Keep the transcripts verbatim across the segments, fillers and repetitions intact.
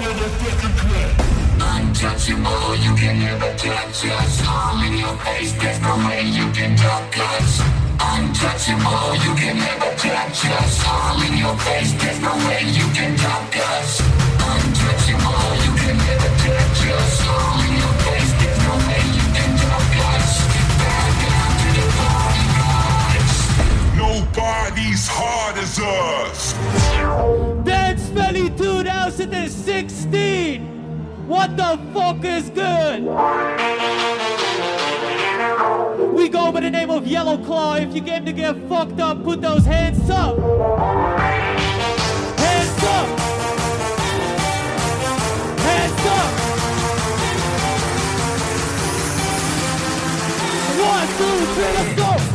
motherfucking club. Untouchable, you can never touch us. All in your face, there's no way you can duck us. Untouchable, you can never touch us. All in your face, there's no way you can duck us. Untouchable, you can never touch us. All in your face, there's no way you can duck us. Bow down to the party lights. Nobody's hard as us. Dance Valley two thousand sixteen. What the fuck is good? We go by the name of Yellow Claw. If you came to get fucked up, put those hands up. Hands up. Hands up. One, two, three, let's go.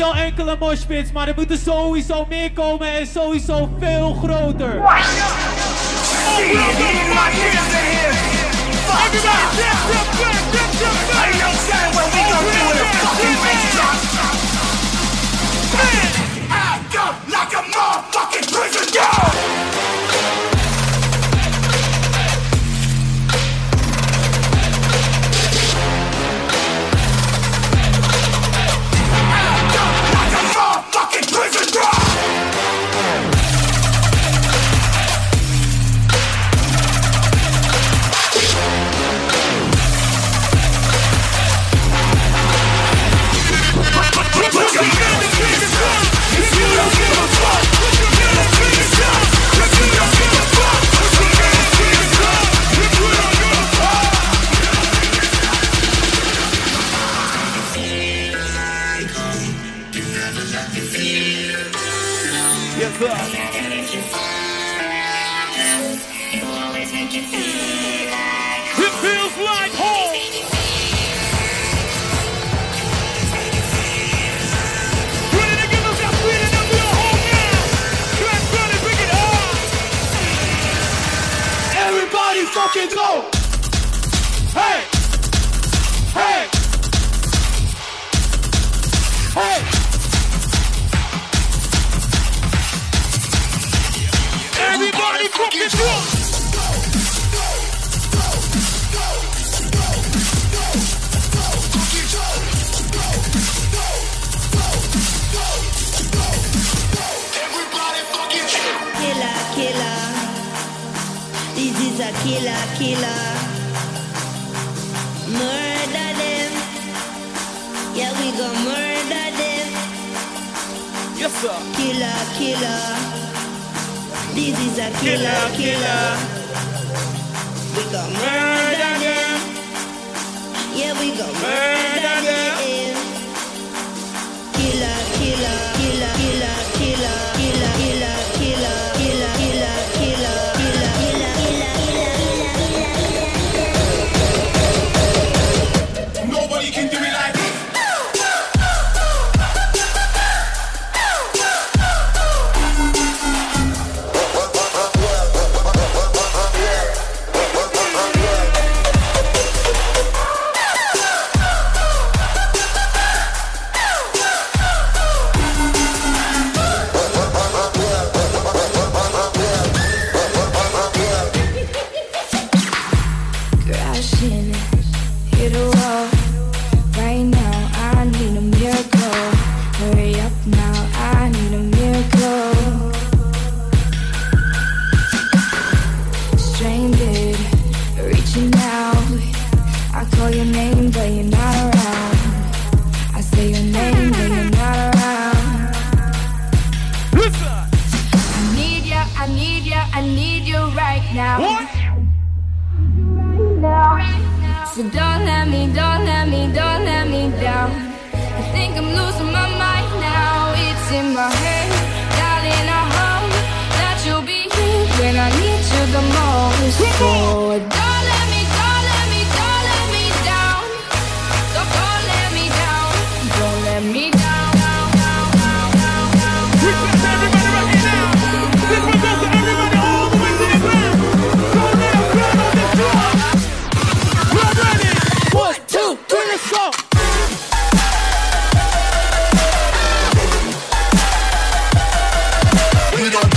zie al enkele moshpits, maar er moeten sowieso meer komen en sowieso veel groter. Like a motherfucking prison dog! Like a motherfucking prison dog! Put your hands in the sky if you don't give a fuck. Put your hands in the sky if you don't give a fuck. Put your hands in the sky if you don't give a fuck. You never let me feel. Yes, sir. You always make it feel like it feels like home. Everybody fucking go! Hey! Hey! Hey! Everybody fucking go! Killer, killer. This is a killer, killer. Murder them. Yeah, we gon' murder them. Yes, sir. Killer, killer. This is a killer, killer. We gon' murder them. Yeah, we gon' murder them. Killer, killer, killer, killer, killer, killer, killer, killer, killer, killer, killer, killer, killer, killer. Nobody can do it like this. Crashing, hit a wall. Right now, I need a miracle. Hurry up now, I need a miracle. Stranded, reaching out. I call your name, but you're not around. I say your name, but you're not around. I need ya, I need ya, I need you right now. What? So don't let me, don't let me, don't let me down. I think I'm losing my mind now. It's in my head, darling, I hope that you'll be here when I need you the most. So don't let me, don't let me, don't let me down. So don't let me down, don't let me down. This one's to everybody right here now. This one goes to everybody all the way to the ground. Don't let them grab on this drum. We're ready. One, two, three, let's go. We don't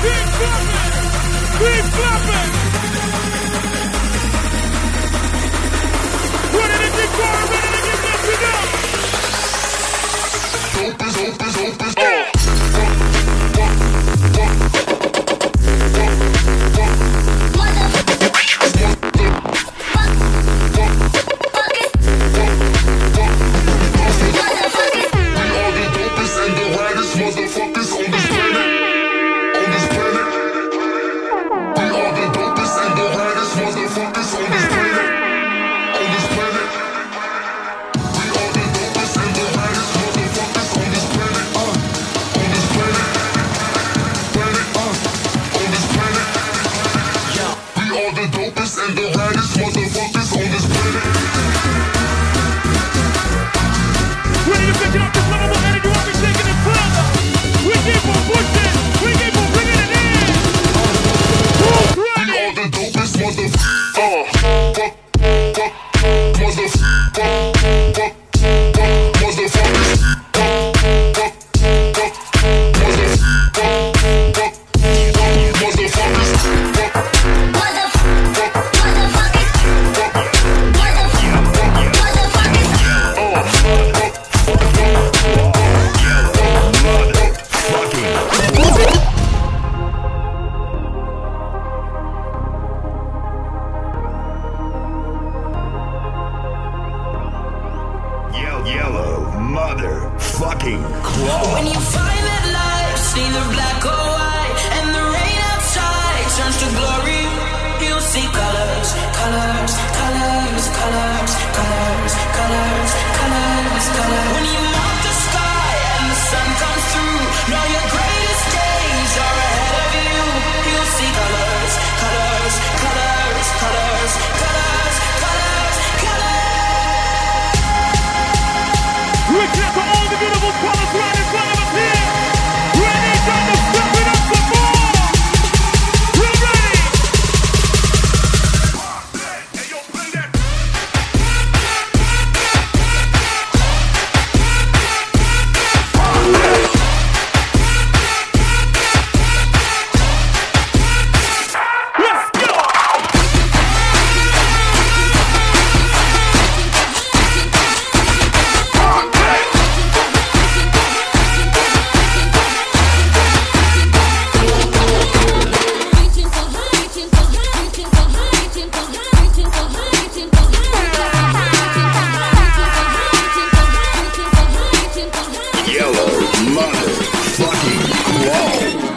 Keep clapping. Keep clapping. Ready to get going, ready to get back to go. Opus, opus, opus. Oh. Motherfuckers on this planet, on this planet. We are the dopest and the hardest motherfuckers on this planet, on this planet. We are the dopest and the hardest motherfuckers on this planet, uh, on this planet, planet, uh, on this planet. We are the dopest and the hardest motherfuckers on this planet. Ready to pick it up this level of energy, we'll be taking it further. We keep on pushing, we keep on bringing it in. Who's ready? We are the dopest motherfuckers. Uh, fuck, fuck, motherfuckers. Fuck, fuck, fuck, motherfuckers. Fuck, fuck, fuck, motherfuckers. Fuck, fuck, fuck, motherfuckers. Fuck, fuck, motherfuckers. Fuck, Yellow motherfucking claw. When you finally life, see the black or white, and the rain outside turns to glory. You'll see colors, colors, colors, colors, colors, colors, colors, colors. When you mount the sky and the sun comes through, know your greatest days are ahead of you. You'll see colors, colors, colors, colors, colors, colors, colors. Reaching out to all the beautiful colors right in front of us here. Ready, time to step it up some more. We're ready. Hey, yo, play that. Let's go. Yellow motherfucking claw.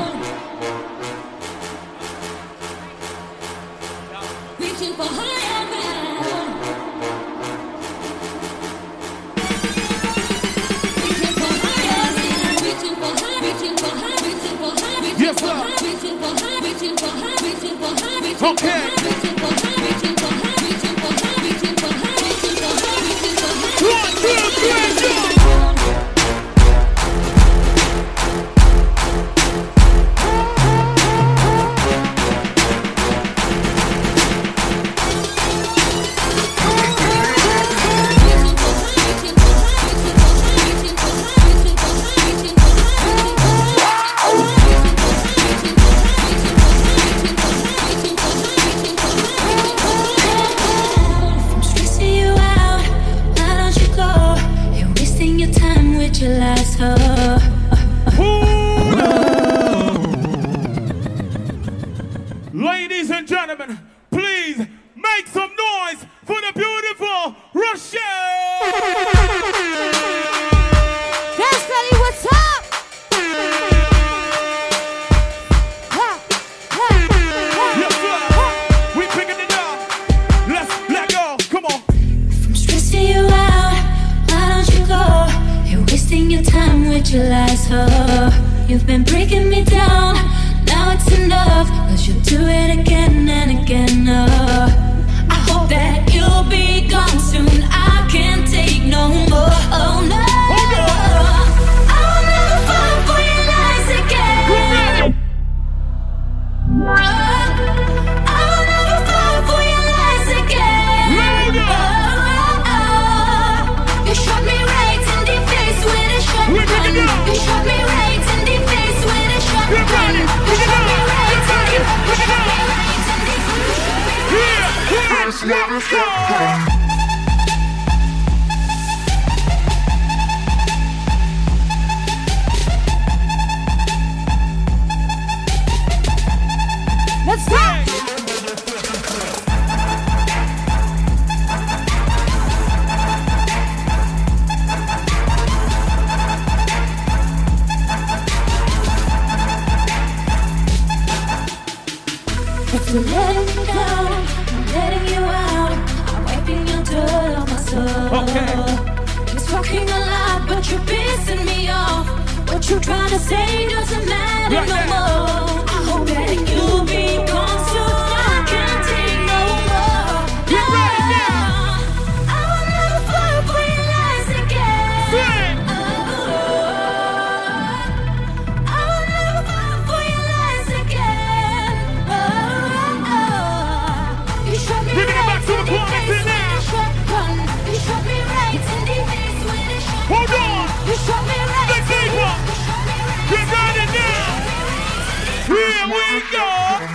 Reaching for higher ground. Reaching for higher ground. Reaching for high, reaching for high, reaching for high, reaching Yes, for sir. high, reaching for high, reaching for high, reaching for high, reaching for Okay. high, reaching for high, reaching for high, reaching for high, reaching for high, reaching for high, reaching for high. One, two, three, go. I'm stressing you out. Why don't you go? You're wasting your time with your lies. Oh. Ladies and gentlemen, please make some noise for the beautiful Rochelle. Dance Belly, what's up? Ha, ha, ha, Yes, sir. We picking it up. Let's let go. Come on. I'm stressing you out. Why don't you go? You're wasting your time with your lies. Oh. You've been breaking me down. Now it's enough. Cause you'll do it again and again. Oh. I hope that you'll be gone soon. I can't take no more. Oh no. I will never fall for your lies again. I will never fall for your lies again. Oh, oh. You shot me right in the face with a shotgun. You shot me right in the face go! Let's go! If you're letting me down, I'm letting you out. I'm wiping your dirt on my soul. Okay. You're talking a lot, but you're pissing me off. What you're trying to say doesn't matter Right no there. more. I hope that you'll be gone soon. I can't take no more. Get ready now. I will never fall for your lies again. Sing. I will never fall for your lies again. You shot me Bring it back right to the in the choir, face sit with down. a shotgun. You shot me right in the face with a shotgun. Hold on. You shot me right. Let's keep up. Get ready now. Here we go.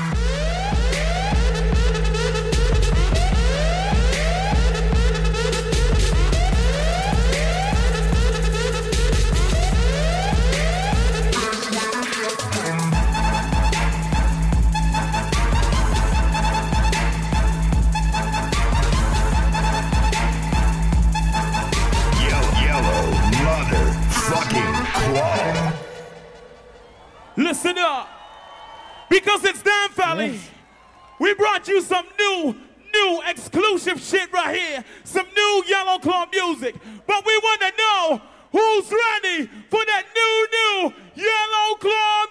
Yellow, yellow, motherfucking claw. Listen up. Because it's Dan Valley, we brought you some new, new exclusive shit right here. Some new Yellow Claw music. But we want to know who's ready for that new, new Yellow Claw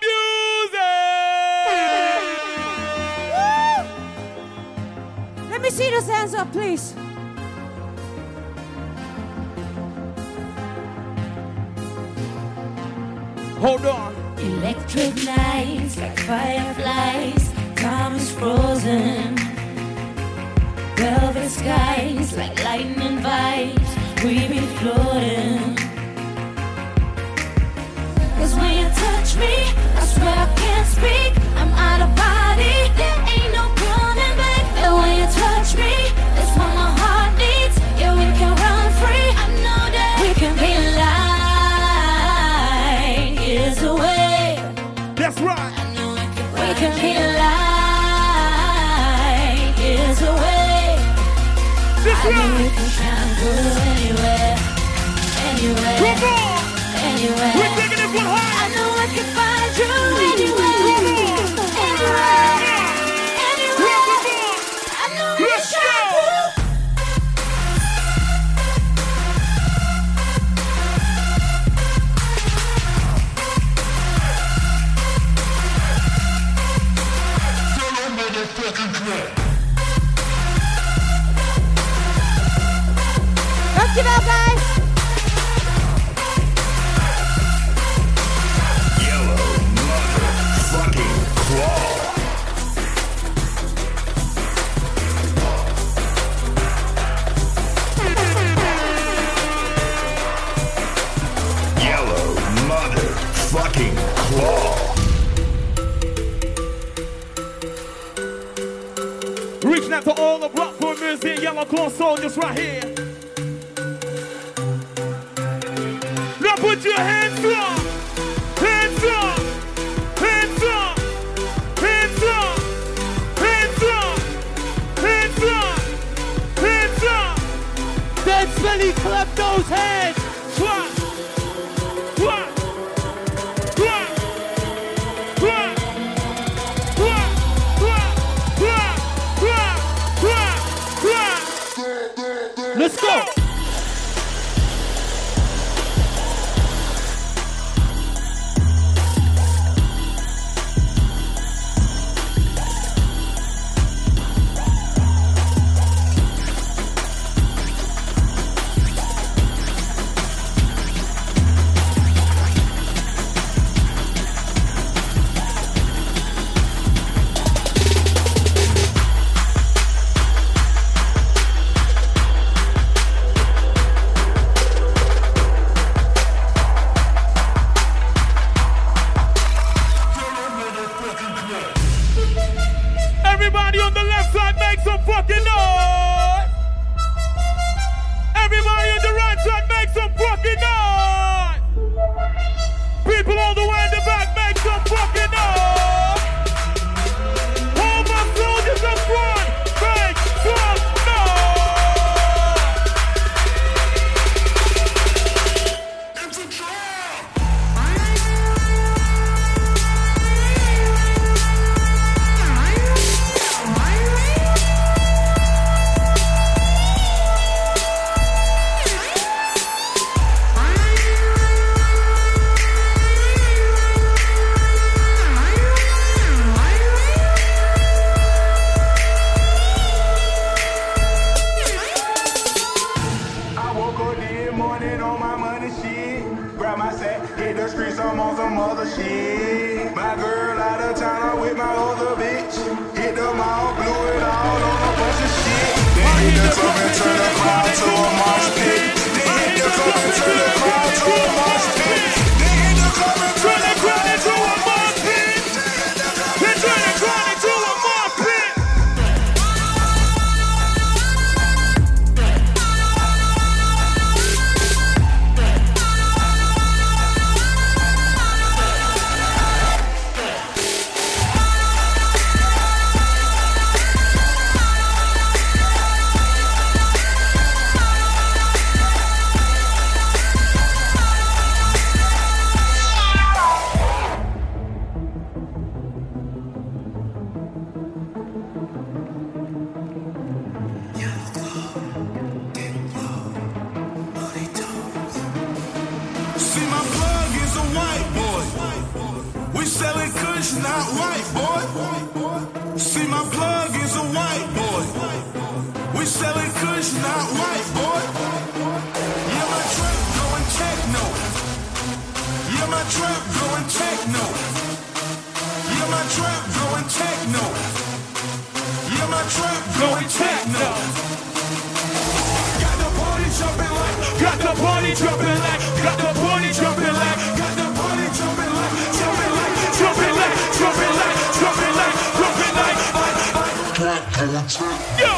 music. Let me see those hands up, please. Hold on. Electric nights like fireflies, time is frozen. Velvet skies like lightning vibes, we be floating. Cause when you touch me, I swear I can't speak. I'm out of body, there ain't no coming back. And when you touch me, that's what my heart needs. Yeah, we can run free. I know that we can be light years away. That's right. We can be light years away. That's I know we right. can shine through anywhere, anywhere, Come on. anywhere. We're taking this one hard. I know I can find you anywhere, anywhere, anywhere. I know we can Let's shine go. through. Rock it out, guys. Yellow, motherfucking claw. Yellow, motherfucking claw. Reaching out to all the Rockford Museum Yellow Claw soldiers right here. Now put your hands up, hands up, hands up, hands up, hands up, hands up, hands up. Dead Smelly, clap those hands. Clap, clap, clap, clap, clap, clap, clap, clap, clap, clap. Let's go. Everybody on the left side, make some fucking noise. the club and turn the crowd into a mosh pit. They hit the club and turn the crowd into a mosh pit. They hit the club and turn the crowd into a mosh pit. They turn the crowd into a mosh pit. Not white, boy. See, my plug is a white boy. We selling kush, not white, boy. Yeah, my trap going techno. Yeah, my trap going techno. Yeah, my trap going techno. Yeah, my trap going techno. Got the party jumping like, got the party jumping like, got the party jumping like, got the party jumping like, jumping like, jumping like, jumping like, jumping like, jumping like, like, like. Yo!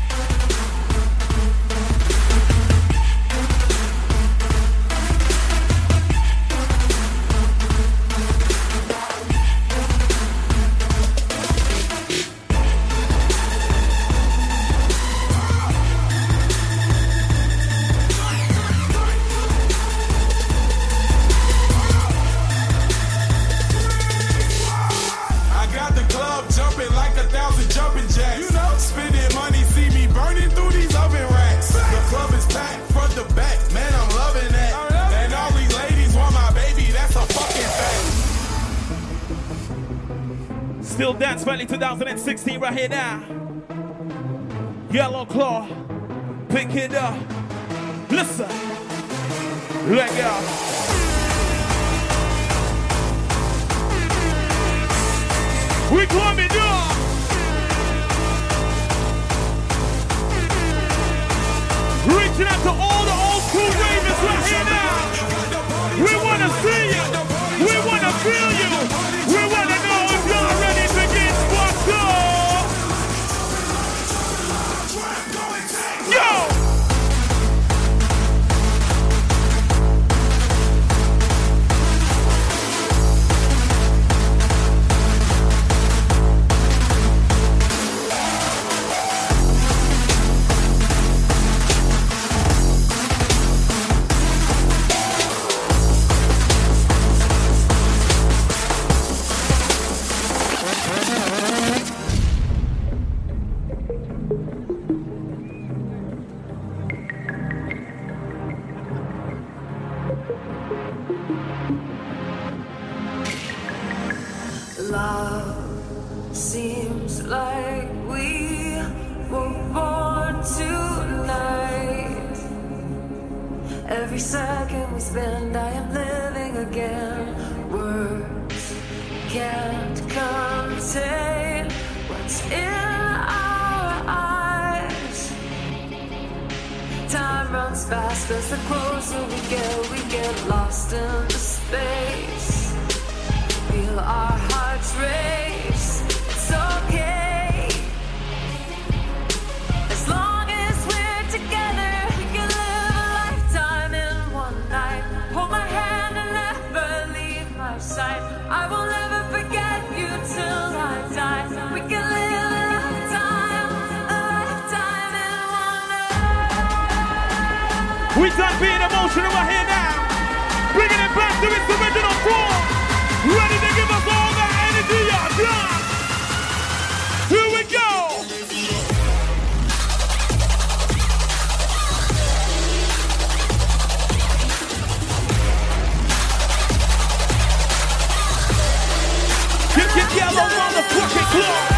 Still Dance Valley twenty sixteen right here now. Yellow Claw, pick it up. Listen, let go. We coming up. Reaching out to all the old school ravens right here now. We wanna see you. We wanna feel you. We wanna know if y'all ready to get fucked up. Yo! Love seems like we were born tonight. Every second we spend, I am living again. Words can't contain what's in our eyes. Time runs fast as the closer we get, we get lost in the space. Feel our hearts race. It's okay. As long as we're together, we can live a lifetime in one night. Hold my hand and never leave my side. I will never forget you till I die. We can live a lifetime, a lifetime in one night. We done being emotional right here now. Bringing it back to its original form. Ready to give us all that energy, y'all done? Here we go! Get your yellow motherfucking claw!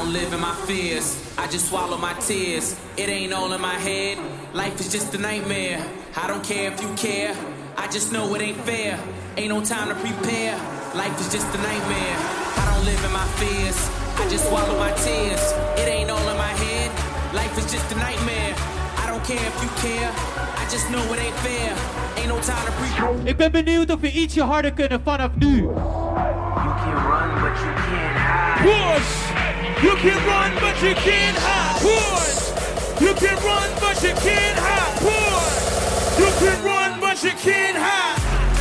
don't live in my fears, I just swallow my tears. It ain't all in my head, life is just a nightmare. I don't care if you care, I just know it ain't fair. Ain't no time to prepare, life is just a nightmare. I don't live in my fears, I just swallow my tears. It ain't all in my head, life is just a nightmare. I don't care if you care, I just know it ain't fair. Ain't no time to prepare. Ik ben benieuwd of we ietsje harder kunnen vanaf nu. You can run but you can't hide. Push! You can run but you can't hide. Push! You can run but you can't hide. Push! You can run but you can't hide.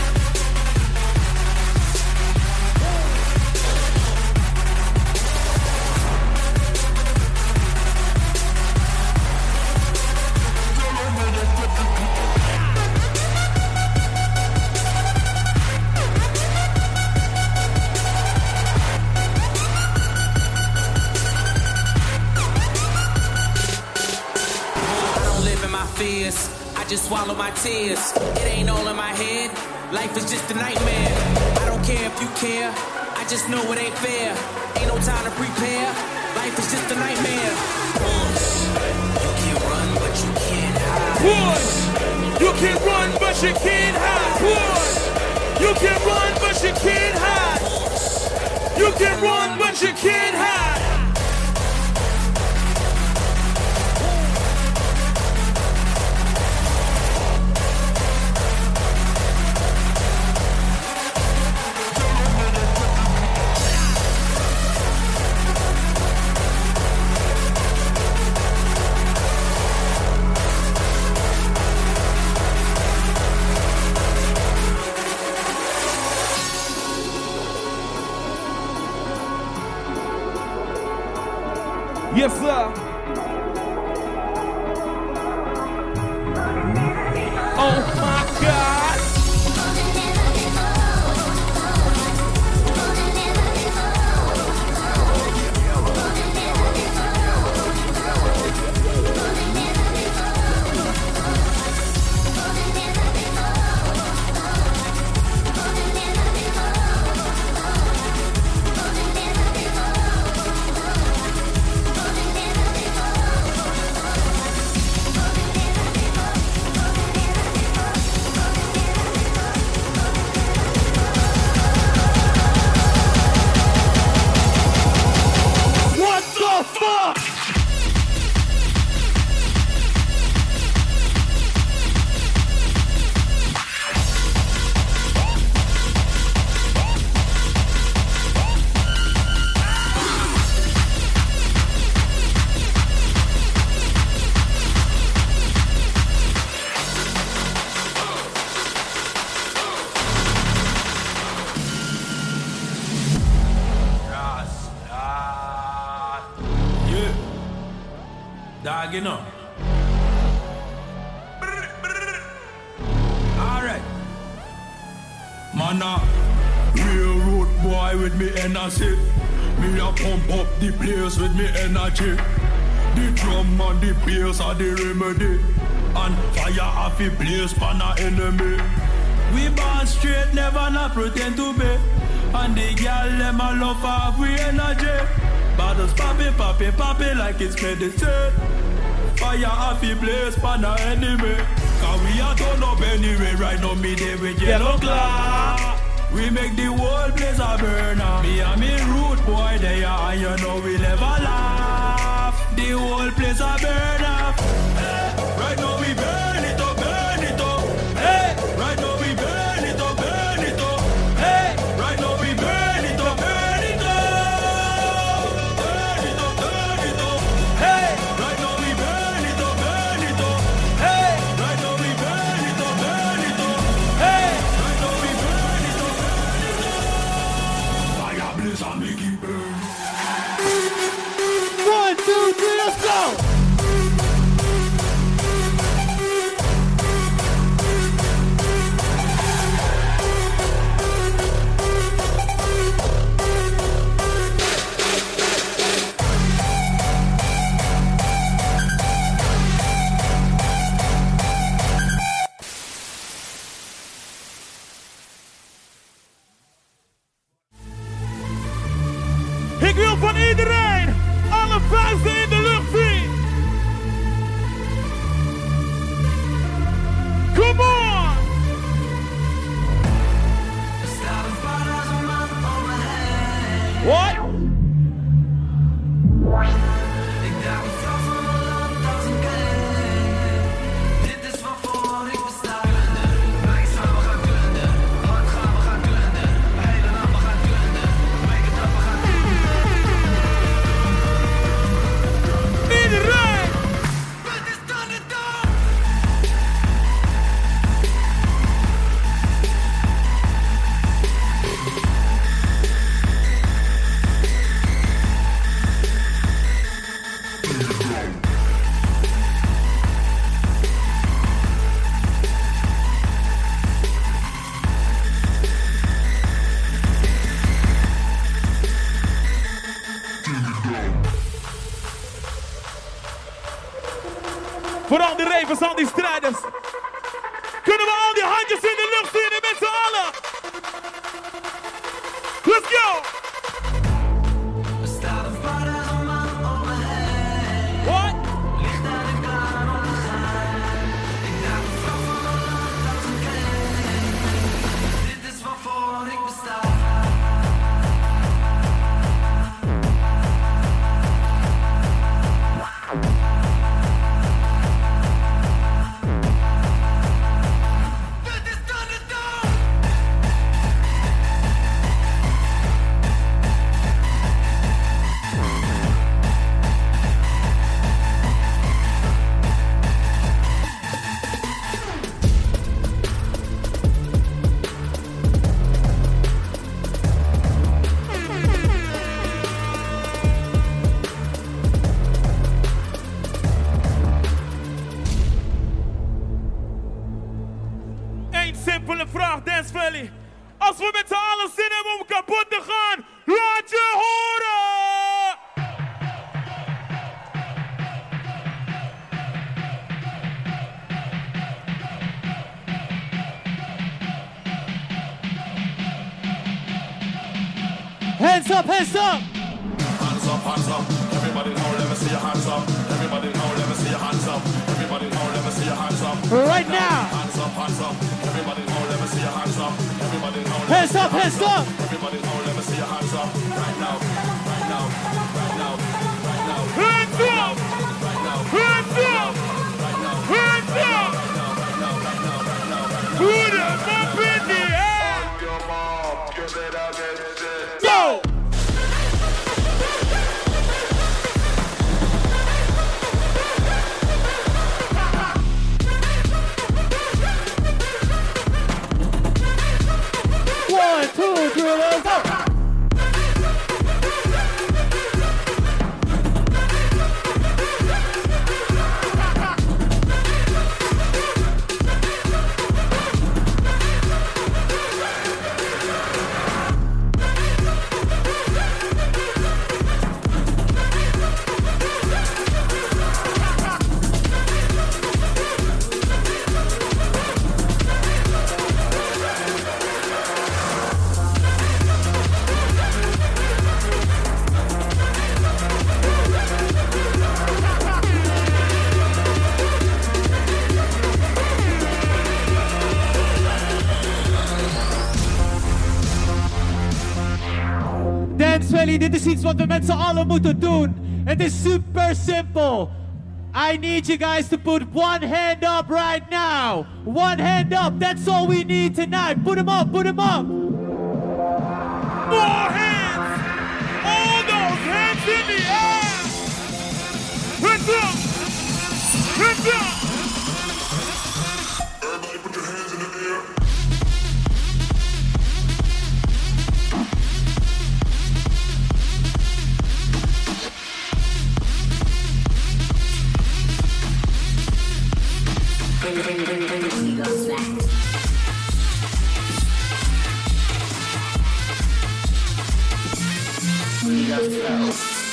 Fears, I just swallow my tears. It ain't all in my head, life is just a nightmare. I don't care if you care, I just know it ain't fair. Ain't no time to prepare, life is just a nightmare. Push, you can run but you can't hide. Push, you can run but you can't hide. Push, you can run but you can't hide. You can run but you can't hide. Yes, sir. Oh my God. You know. Alright. Man, a railroad boy with me energy. Me a pump up the place with me energy. The drum and the bass are the remedy. And fire off the place pan a enemy. We born straight, never not pretend to be. And the girl them a love off we energy. Bottles poppy, poppy, poppy like it's medicine. Fire off the place pan a enemy. Cause we a turn up anyway. Right now me there with yellow claw. We make the whole place a burner. Me and me root boy there and you know we never laugh. The whole place a burner. Hey, right now we burn it up, burn it up. Hey, right now we burn it up, burn it up. Hey, right now we burn it up, burn it up. Burn it up, burn it up. Hey, right now we burn it up, burn it up. Hey, right now we burn it up, burn it up. Hey, right now we burn it up, burn it up. Fire blaze and make it burn. One, two, three, let's go! Voor al die ravers, al die strijders. Kunnen we al die handjes in de lucht zien met z'n allen? Let's go! What? Dit is waarvoor ik besta. Simpele vraag, Dance Valley. Als we met z'n allen zin hebben om kapot te gaan, laat je horen! Hands up, hands up! Hands up, hands up. Everybody now, let me see your hands up. Everybody now, let me see your hands up. Everybody now, let me see your hands up. Right now! Hands up, hands up. Everybody now, let me see your hands up. Everybody now, let me Hands see up, your hands up! Everybody now, let me see your hands up. Right now, right now, right now, right now. Hands up! Hands up! Hands up! Put them up in the air! Go! One, two, three, let's go! Dance Valley, dit is iets wat we met z'n allen moeten doen. Het is super simpel. I need you guys to put one hand up right now. One hand up, that's all we need tonight. Put them up, put them up. More hands! All those hands in the air! Hands up! Hands up! Everybody put your hands in the air. Bring, bring, bring, bring, bring, you go slack. You go slow.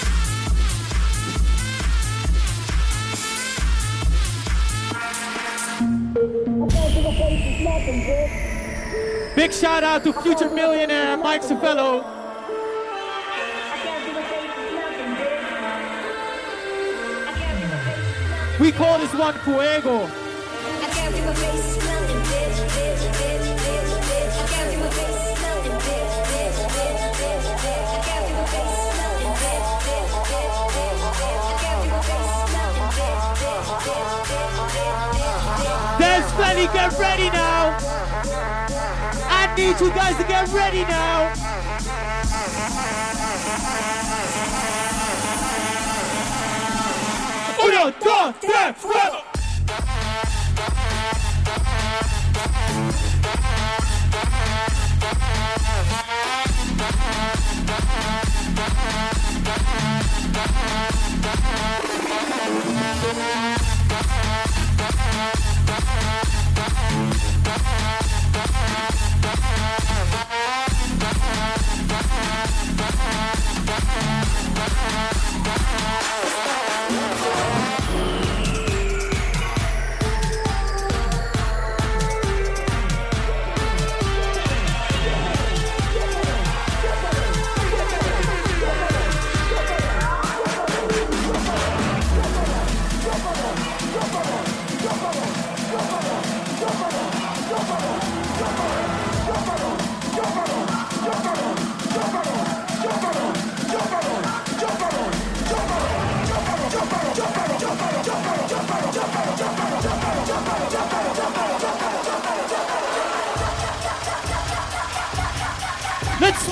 Big shout out to future millionaire Mike Savello. We call this one Fuego. Dance Valley, get ready now. I need you guys to get ready now. Uno, dos, tres, fuego.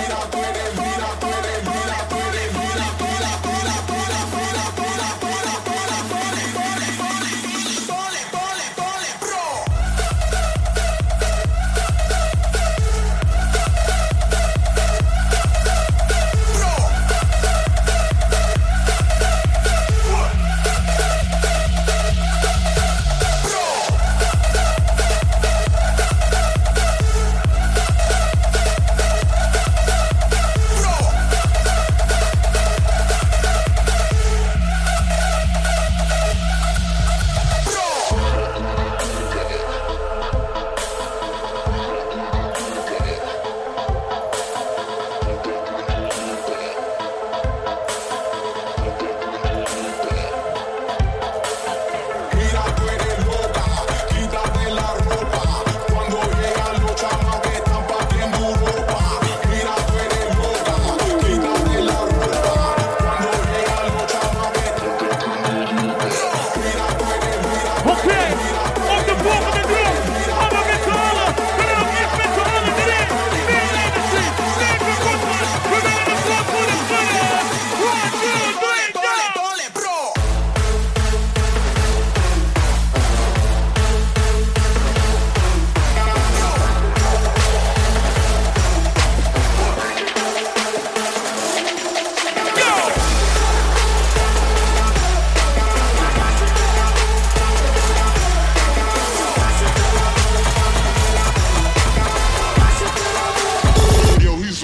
mira tú eres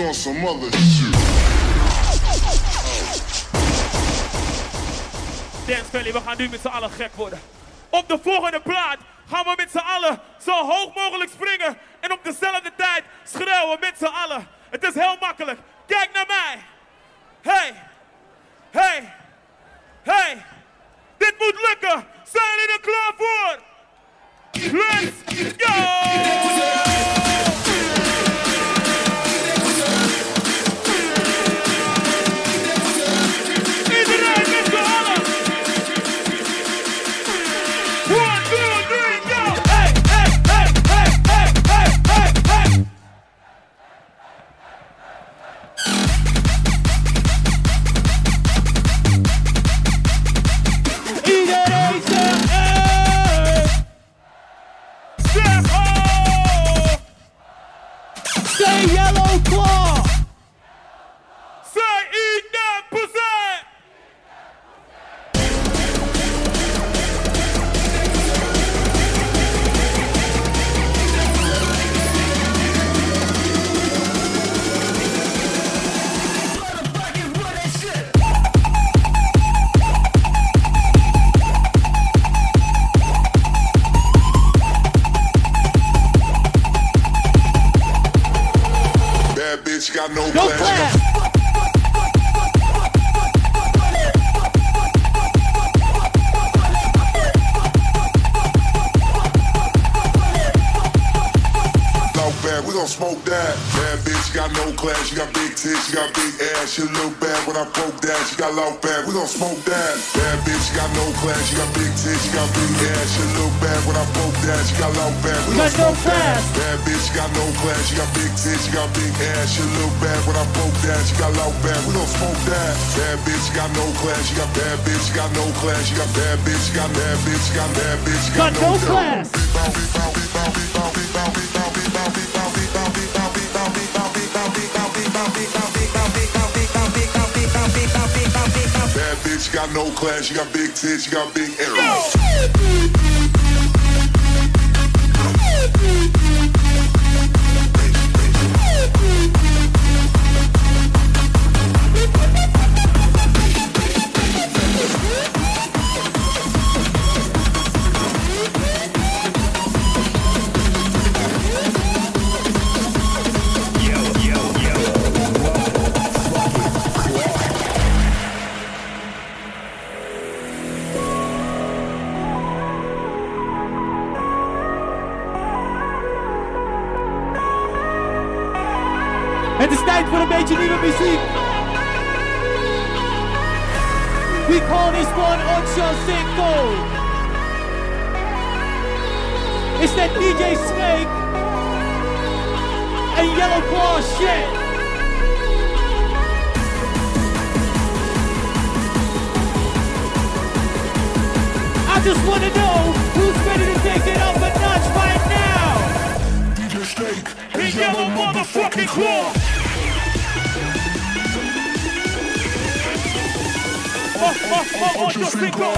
on some other shit. Dance Valley, we gaan nu met z'n allen gek worden. Op de volgende plaat gaan we met z'n allen zo hoog mogelijk springen. En op dezelfde tijd schreeuwen met z'n allen. Het is heel makkelijk. Kijk naar mij. Hey, hey, hey. Dit moet lukken. Zijn jullie er klaar voor? Let's go! Say Yellow Claw! Say eat that pussy! Bitch got no, no class. class. We gon' smoke that. Bad bitch, got no class. You got big tits, you got big ass. You look bad when I poke that. You got loud bad. We gon' smoke that. Bad bitch, got no class. You got big tits, you got big ass. You look bad when I poke that. You got loud bad. We gon' smoke that. Bad bitch, got no class. You got big tits, you got big ass. You look bad when I poke that. You got loud bad. We gon' smoke that. Bad bitch, got no class. You got bad bitch, got no class. You got bad bitch, got bad bitch, got bad bitch, got no class. Bad bitch, got no class, you got big tits, you got big arrows. Het is tijd voor een beetje nieuwe muziek. We call this one Ocho Cinco. It's that D J Snake and Yellow Claw shit. I just wanna know who's ready to take it up a notch right now. D J Snake and Yellow motherfucking Claw. Oh, oh, oh, Ocho Cinco.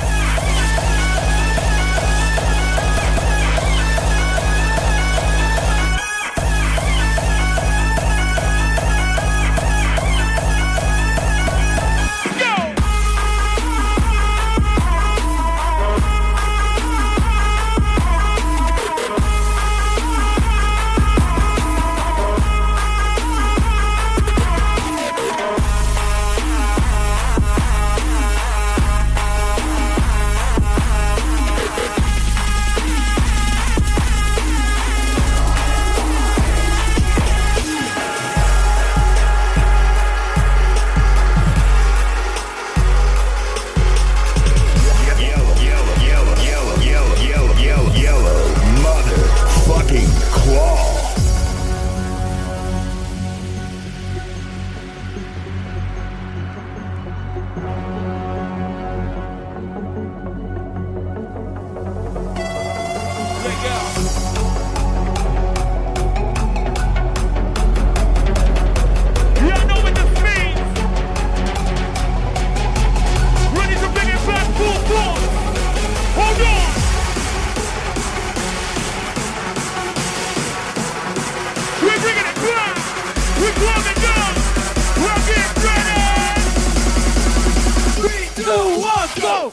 We're bringing it back. We're coming down. Let's go.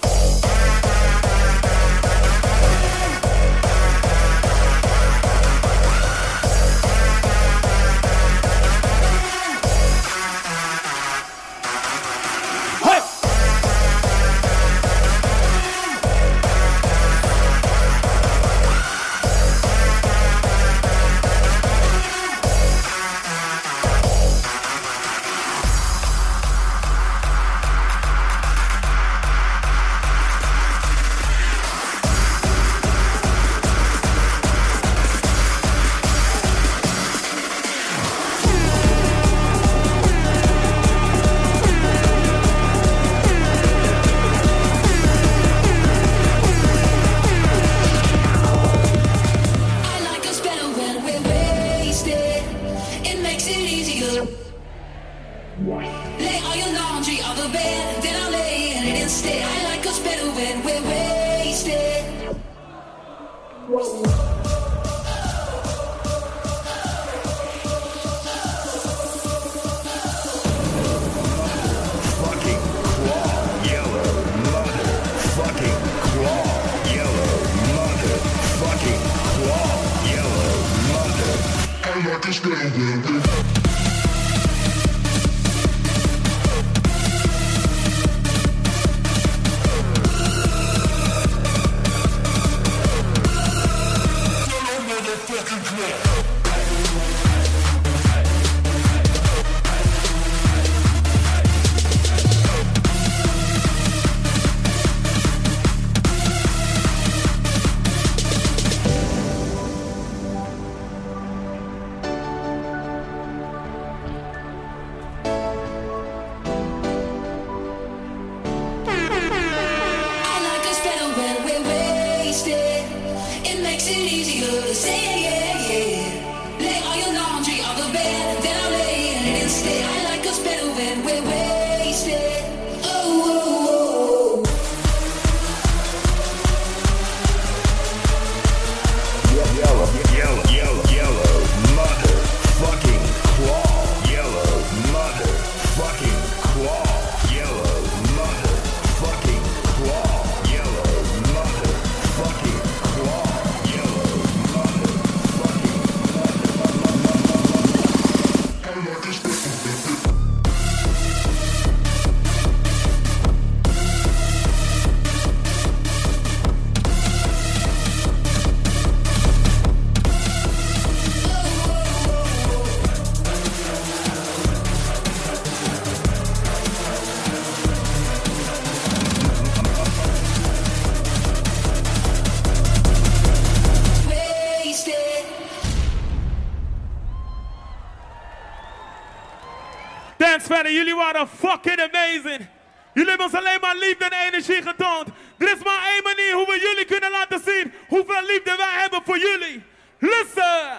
Verder, jullie waren fucking amazing. Jullie hebben ons alleen maar liefde en energie getoond. Er is maar één manier hoe we jullie kunnen laten zien hoeveel liefde wij hebben voor jullie. Listen!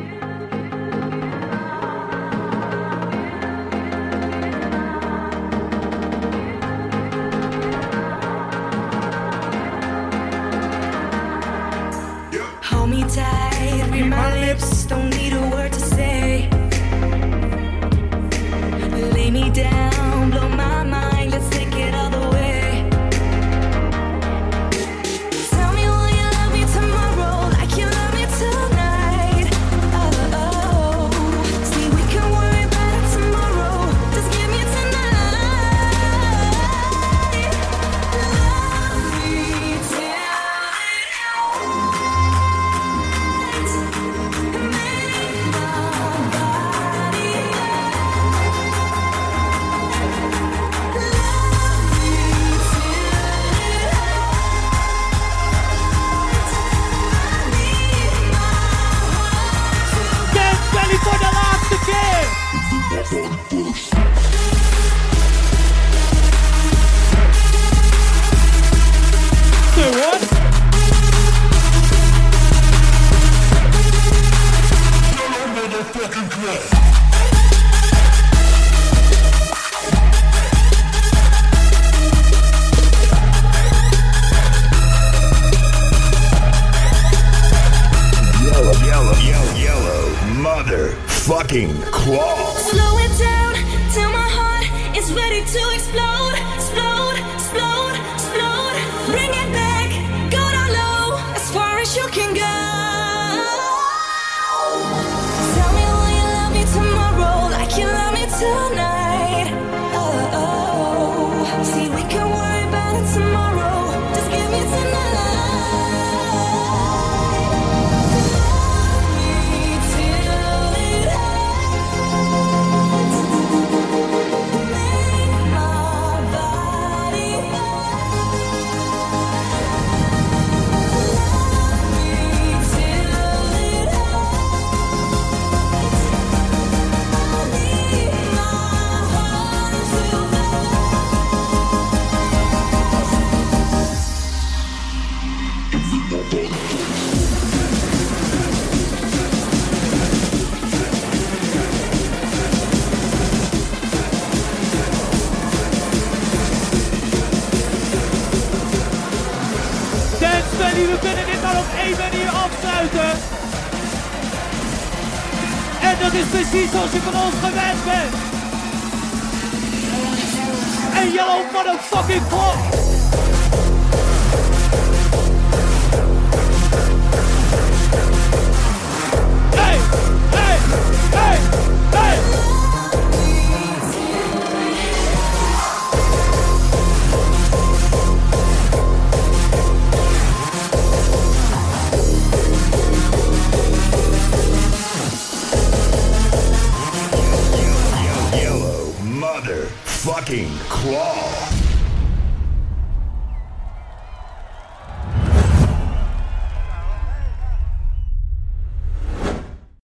Hold me tight, read my lips, don't need a word to say. Lay me down, blow my mind, let's take it all the way. Tell me will you love me tomorrow like you love me tonight. Oh, oh. See, we can worry about it tomorrow, just give me tonight. Love me for the last again. Say what? Motherfucking club. Yellow, yellow, yellow, yellow, motherfucking claw. Slow it down till my heart is ready to explode, explode, explode, explode. can go. Tell me will you love me tomorrow like you love me tonight. Oh, oh. See, we can worry about it tomorrow. Just give me tonight. We kunnen dit maar op één manier afsluiten. En dat is precies zoals je van ons gewend bent. En yellow motherfucking clock. Hey, hey, hey, hey. Fucking claw.